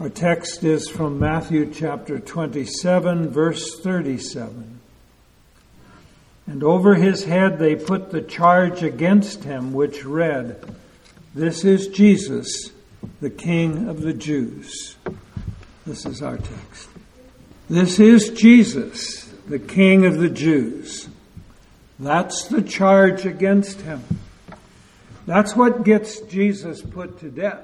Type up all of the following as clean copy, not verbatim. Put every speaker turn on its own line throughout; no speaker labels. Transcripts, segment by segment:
Our text is from Matthew chapter 27, verse 37. And over his head they put the charge against him, which read, "This is Jesus, the King of the Jews." This is our text. This is Jesus, the King of the Jews. That's the charge against him. That's what gets Jesus put to death.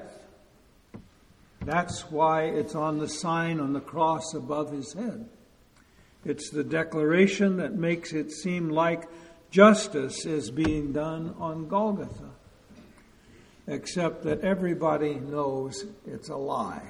That's why it's on the sign on the cross above his head. It's the declaration that makes it seem like justice is being done on Golgotha. Except that everybody knows it's a lie.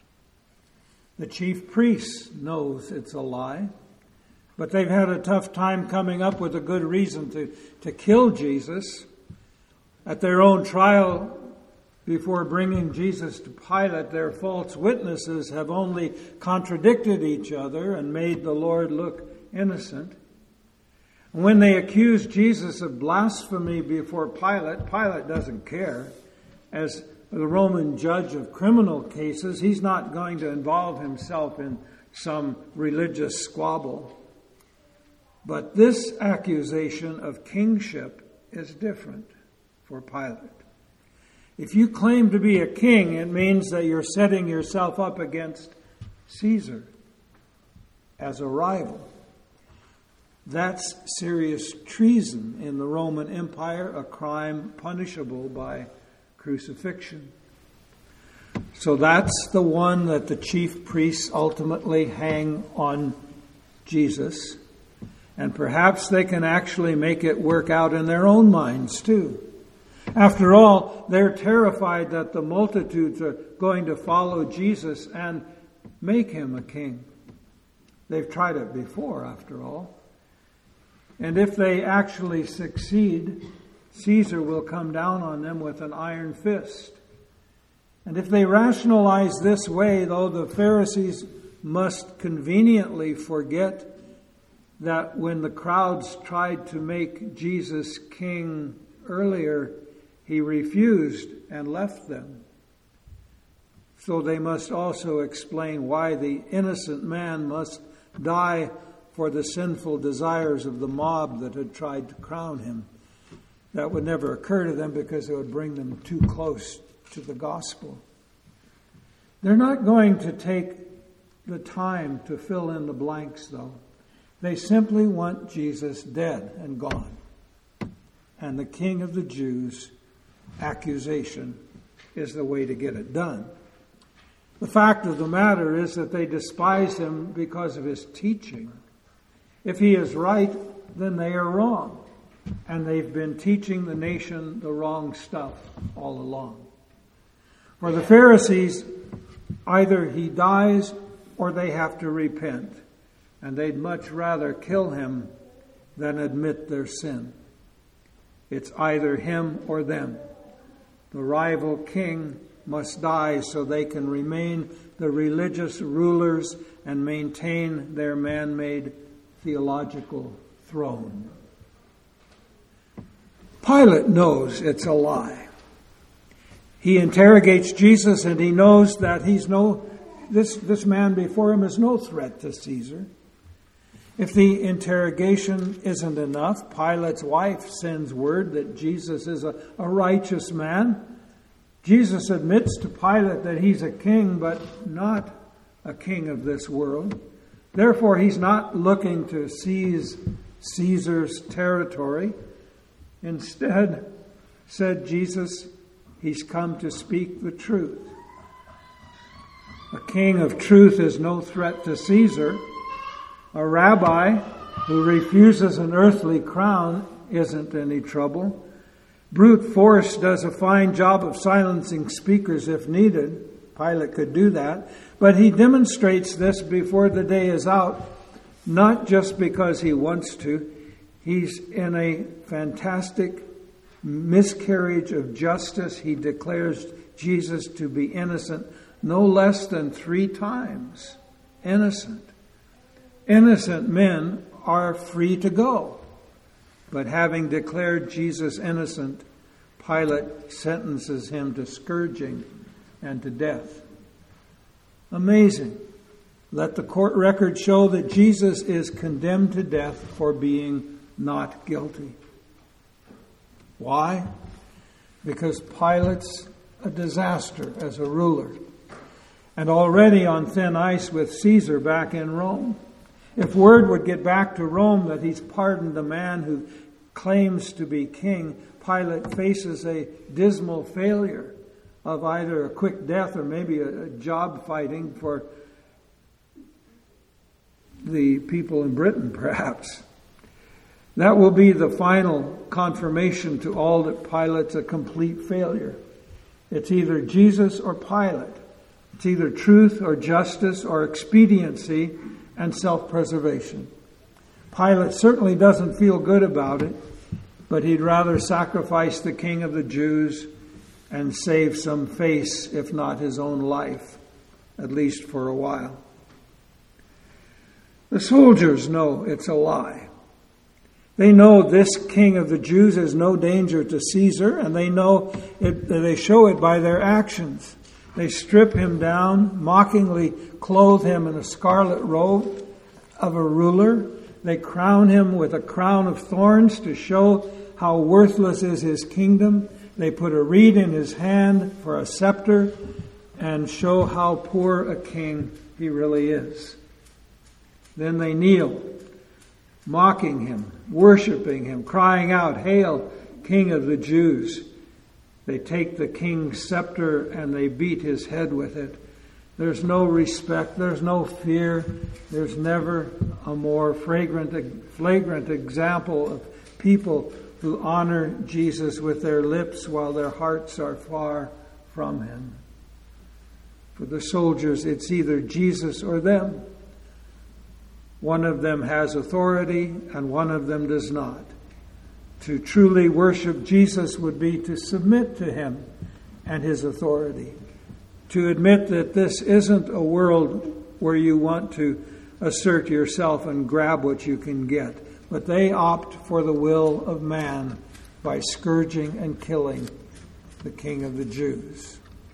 The chief priests knows it's a lie. But they've had a tough time coming up with a good reason to kill Jesus. At their own trial, before bringing Jesus to Pilate, their false witnesses have only contradicted each other and made the Lord look innocent. And when they accuse Jesus of blasphemy before Pilate, Pilate doesn't care. As the Roman judge of criminal cases, he's not going to involve himself in some religious squabble. But this accusation of kingship is different for Pilate. If you claim to be a king, it means that you're setting yourself up against Caesar as a rival. That's serious treason in the Roman Empire, a crime punishable by crucifixion. So that's the one that the chief priests ultimately hang on Jesus. And perhaps they can actually make it work out in their own minds too. After all, they're terrified that the multitudes are going to follow Jesus and make him a king. They've tried it before, after all. And if they actually succeed, Caesar will come down on them with an iron fist. And if they rationalize this way, though, the Pharisees must conveniently forget that when the crowds tried to make Jesus king earlier, he refused and left them. So they must also explain why the innocent man must die for the sinful desires of the mob that had tried to crown him. That would never occur to them because it would bring them too close to the gospel. They're not going to take the time to fill in the blanks, though. They simply want Jesus dead and gone. And the King of the Jews accusation is the way to get it done. The fact of the matter is that they despise him because of his teaching. If he is right, then they are wrong. And they've been teaching the nation the wrong stuff all along. For the Pharisees, either he dies or they have to repent. And they'd much rather kill him than admit their sin. It's either him or them. The rival king must die so they can remain the religious rulers and maintain their man-made theological throne. Pilate knows it's a lie. He interrogates Jesus and he knows that this man before him is no threat to Caesar. If the interrogation isn't enough, Pilate's wife sends word that Jesus is a righteous man. Jesus admits to Pilate that he's a king, but not a king of this world. Therefore, he's not looking to seize Caesar's territory. Instead, said Jesus, he's come to speak the truth. A king of truth is no threat to Caesar. A rabbi who refuses an earthly crown isn't any trouble. Brute force does a fine job of silencing speakers if needed. Pilate could do that. But he demonstrates this before the day is out, not just because he wants to. He's in a fantastic miscarriage of justice. He declares Jesus to be innocent no less than 3 times. Innocent. Innocent men are free to go. But having declared Jesus innocent, Pilate sentences him to scourging and to death. Amazing. Let the court record show that Jesus is condemned to death for being not guilty. Why? Because Pilate's a disaster as a ruler, and already on thin ice with Caesar back in Rome. If word would get back to Rome that he's pardoned the man who claims to be king, Pilate faces a dismal failure of either a quick death or maybe a job fighting for the people in Britain, perhaps. That will be the final confirmation to all that Pilate's a complete failure. It's either Jesus or Pilate. It's either truth or justice or expediency and self-preservation. Pilate certainly doesn't feel good about it, but he'd rather sacrifice the King of the Jews and save some face, if not his own life, at least for a while. The soldiers know it's a lie. They know this King of the Jews is no danger to Caesar, and they know it. They show it by their actions. They strip him down, mockingly clothe him in a scarlet robe of a ruler. They crown him with a crown of thorns to show how worthless is his kingdom. They put a reed in his hand for a scepter and show how poor a king he really is. Then they kneel, mocking him, worshiping him, crying out, "Hail, King of the Jews." They take the king's scepter and they beat his head with it. There's no respect, there's no fear, there's never a more flagrant example of people who honor Jesus with their lips while their hearts are far from him. For the soldiers, it's either Jesus or them. One of them has authority and one of them does not. To truly worship Jesus would be to submit to him and his authority. To admit that this isn't a world where you want to assert yourself and grab what you can get, but they opt for the will of man by scourging and killing the King of the Jews.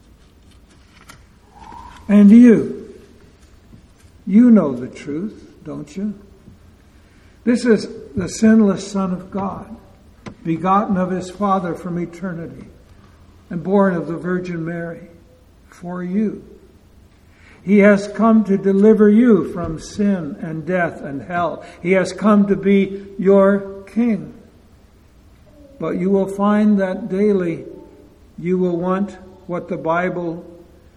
And you know the truth, don't you? This is the sinless Son of God, begotten of his Father from eternity, and born of the Virgin Mary, for you. He has come to deliver you from sin and death and hell. He has come to be your King. But you will find that daily you will want the Bible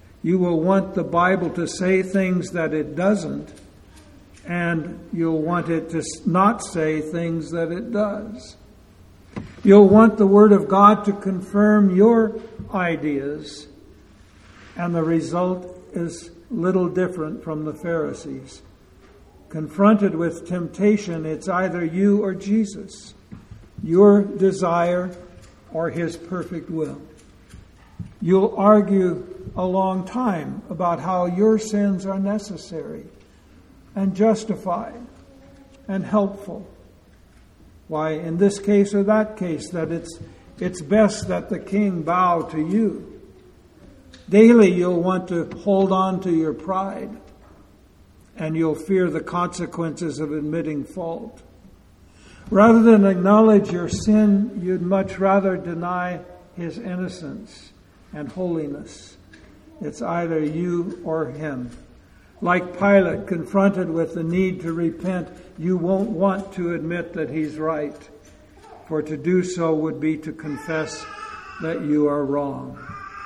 to say things that it doesn't, and you'll want it to not say things that it does. You'll want the Word of God to confirm your ideas, and the result is little different from the Pharisees. Confronted with temptation, it's either you or Jesus, your desire or his perfect will. You'll argue a long time about how your sins are necessary and justified and helpful. Why, in this case or that case, that it's best that the king bow to you. Daily you'll want to hold on to your pride, and you'll fear the consequences of admitting fault. Rather than acknowledge your sin, you'd much rather deny his innocence and holiness. It's either you or him. Like Pilate, confronted with the need to repent, you won't want to admit that he's right, for to do so would be to confess that you are wrong.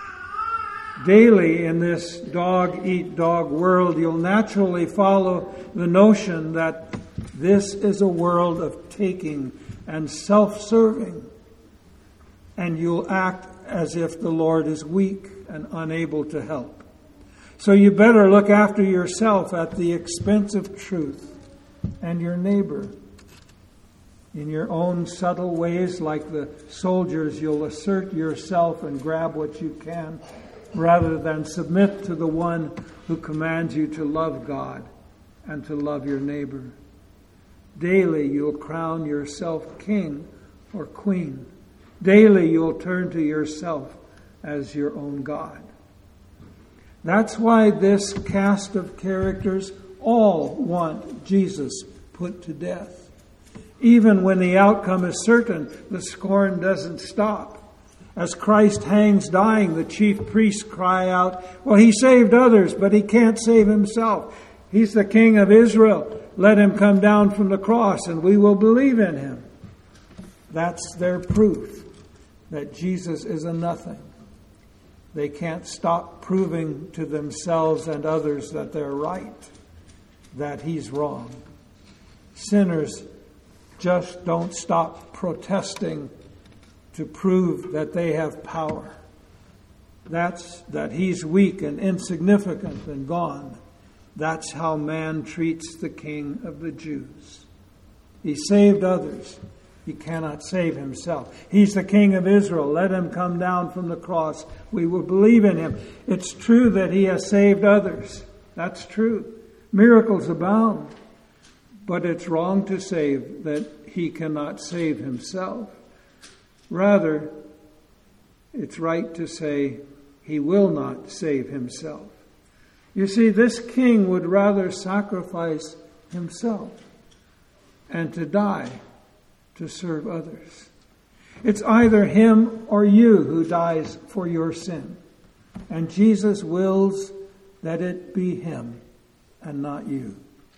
Daily in this dog-eat-dog world, you'll naturally follow the notion that this is a world of taking and self-serving, and you'll act as if the Lord is weak and unable to help. So you better look after yourself at the expense of truth and your neighbor. In your own subtle ways, like the soldiers, you'll assert yourself and grab what you can, rather than submit to the one who commands you to love God and to love your neighbor. Daily you'll crown yourself king or queen. Daily you'll turn to yourself as your own God. That's why this cast of characters all want Jesus put to death. Even when the outcome is certain, the scorn doesn't stop. As Christ hangs dying, the chief priests cry out, well, he saved others, but he can't save himself. He's the King of Israel. Let him come down from the cross and we will believe in him. That's their proof that Jesus is a nothing. They can't stop proving to themselves and others that they're right, that he's wrong. Sinners just don't stop protesting to prove that they have power. That's that he's weak and insignificant and gone. That's how man treats the King of the Jews. He saved others. He cannot save himself. He's the King of Israel. Let him come down from the cross. We will believe in him. It's true that he has saved others. That's true. Miracles abound. But it's wrong to say that he cannot save himself. Rather, it's right to say he will not save himself. You see, this king would rather sacrifice himself and to die to serve others. It's either him or you who dies for your sin. And Jesus wills that it be him and not you.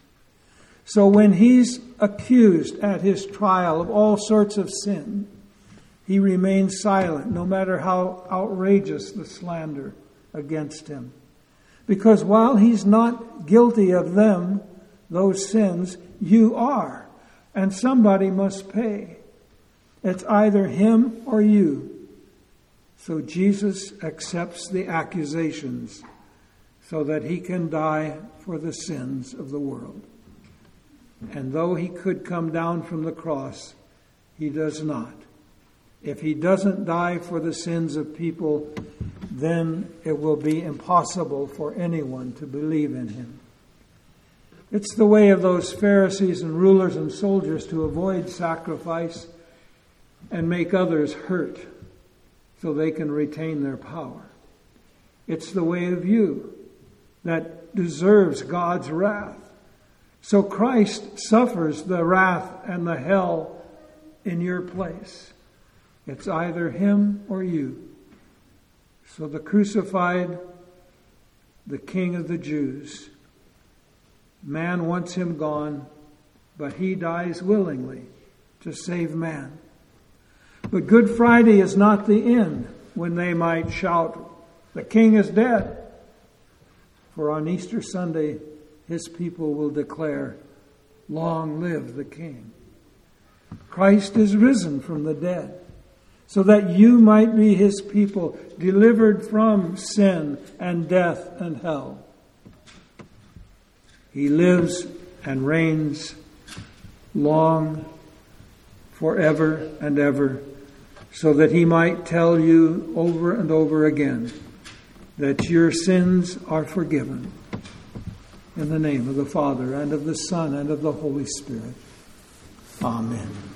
So when he's accused at his trial of all sorts of sin, he remains silent, no matter how outrageous the slander against him. Because while he's not guilty of them, those sins, you are. And somebody must pay. It's either him or you. So Jesus accepts the accusations so that he can die for the sins of the world. And though he could come down from the cross, he does not. If he doesn't die for the sins of people, then it will be impossible for anyone to believe in him. It's the way of those Pharisees and rulers and soldiers to avoid sacrifice and make others hurt so they can retain their power. It's the way of you that deserves God's wrath. So Christ suffers the wrath and the hell in your place. It's either him or you. So the crucified, the King of the Jews, man wants him gone, but he dies willingly to save man. But Good Friday is not the end when they might shout, the King is dead. For on Easter Sunday, his people will declare, long live the King. Christ is risen from the dead, so that you might be his people, delivered from sin and death and hell. He lives and reigns long, forever and ever, so that he might tell you over and over again that your sins are forgiven. In the name of the Father, and of the Son, and of the Holy Spirit. Amen.